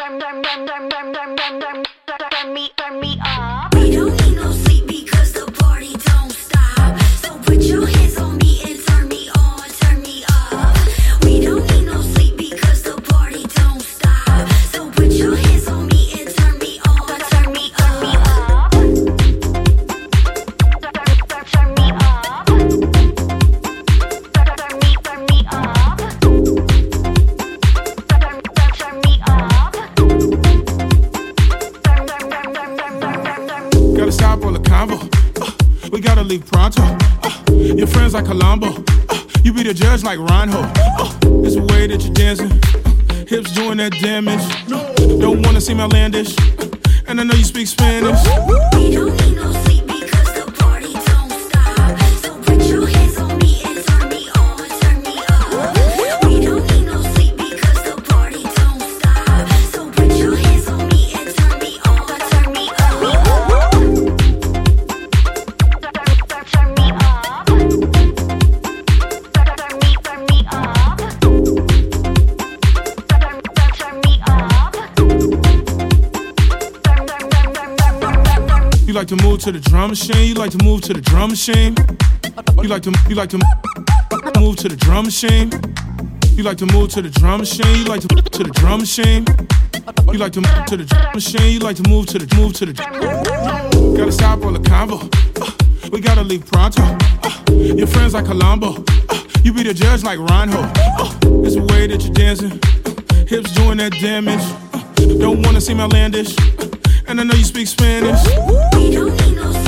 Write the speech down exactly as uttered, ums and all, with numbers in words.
turn me, turn me up. We don't need no sleep because the party don't stop. So put your hands on me and turn me on, turn me up. We don't need no sleep because the party don't stop. So put your hands on me and turn me on, turn me, turn me up. Turn me up. Turn me, turn me up. Turn me up. Gotta stop all the convo. Uh, we gotta leave pronto. Uh, your friends like Colombo. Uh, you be the judge like Reinhold. Uh, it's the way that you're dancing. Uh, hips doing that damage. Don't wanna seem outlandish. Uh, and I know you speak Spanish. We don't need no sleep because the party don't stop. So put your hands on me and turn me on, turn me up. We don't need no sleep because the party don't stop. So put your hands on me and turn me on, turn me up. Turn me up. Turn me, turn me up. Turn me up. You like to move to the drum machine. You like to move to the drum machine. You like to you like to move to the drum machine. You like to move to the drum machine. You like to to the drum machine. You like to move to the drum machine. You like to move to the move to the. Gotta stop all the convo. Uh, we gotta leave pronto. Uh, your friends like Colombo. Uh, you be the judge like Reinhold. Uh, it's the way that you're dancing. Uh, hips doing that damage. Uh, don't wanna seem outlandish. Uh, and I know you speak Spanish. We don't need no